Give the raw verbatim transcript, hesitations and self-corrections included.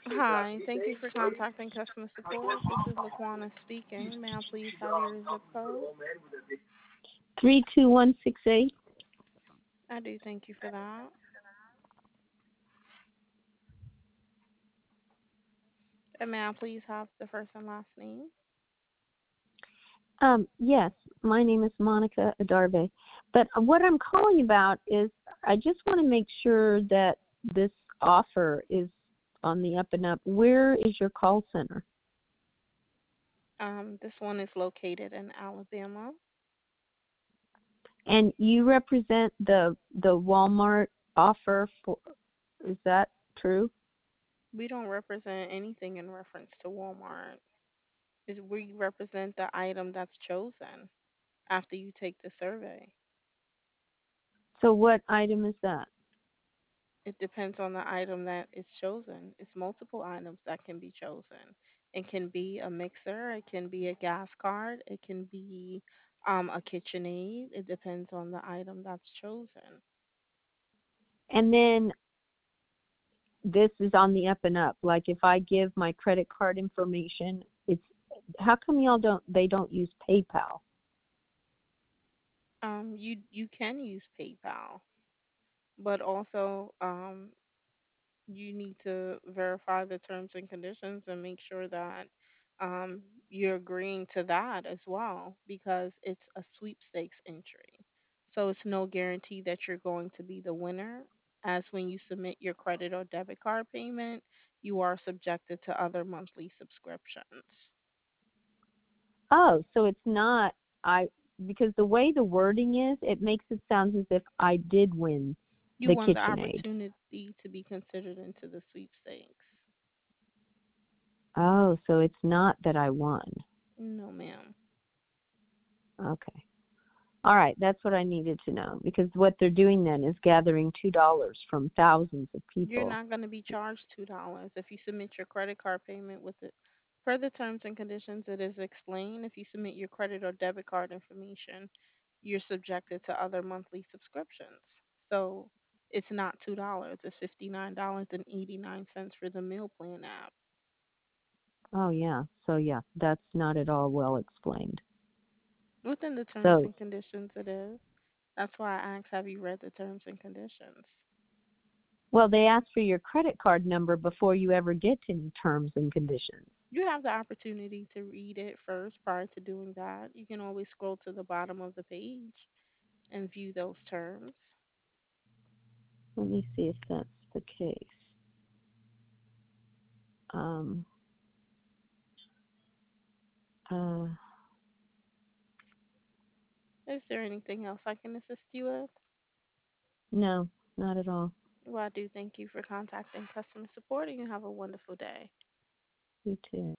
Hi, thank you for contacting customer support. This is Laquana speaking. May I please have your zip code? three two one six eight. I do thank you for that. And may I please have the first and last name? Um, yes, my name is Monica Adarve. But what I'm calling about is I just want to make sure that this offer is on the up and up. Where is your call center? Um, this one is located in Alabama. And you represent the the Walmart offer for, is that true? We don't represent anything in reference to Walmart. Is we represent the item that's chosen after you take the survey. So what item is that? It depends on the item that is chosen. It's multiple items that can be chosen. It can be a mixer, it can be a gas card, it can be um, a KitchenAid. It depends on the item that's chosen. And then this is on the up and up. Like if I give my credit card information, it's how come y'all don't they don't use PayPal? Um, you you can use PayPal, but also um, you need to verify the terms and conditions and make sure that um, you're agreeing to that as well because it's a sweepstakes entry. So it's no guarantee that you're going to be the winner. As when you submit your credit or debit card payment, you are subjected to other monthly subscriptions. Oh, so it's not I because the way the wording is, it makes it sound as if I did win You the want the KitchenAid. opportunity to be considered into the sweepstakes. Oh, so it's not that I won. No, ma'am. Okay. All right, that's what I needed to know because what they're doing then is gathering two dollars from thousands of You're people. not going to be charged two dollars if you submit your credit card payment with it. Per the terms and conditions, it is explained. If you submit your credit or debit card information, you're subjected to other monthly subscriptions. So it's not two dollars. It's fifty nine dollars and eighty nine cents for the meal plan app. Oh yeah. So yeah, that's not at all well explained. Within the terms So and conditions, it is. That's why I asked, have you read the terms and conditions? well, they ask for your credit card number before you ever get to any terms and conditions. You have the opportunity to read it first prior to doing that. You can always scroll to the bottom of the page and view those terms. Let me see if that's the case. Um, uh, Is there anything else I can assist you with? no, not at all. Well, I do thank you for contacting customer support and you have a wonderful day. You too.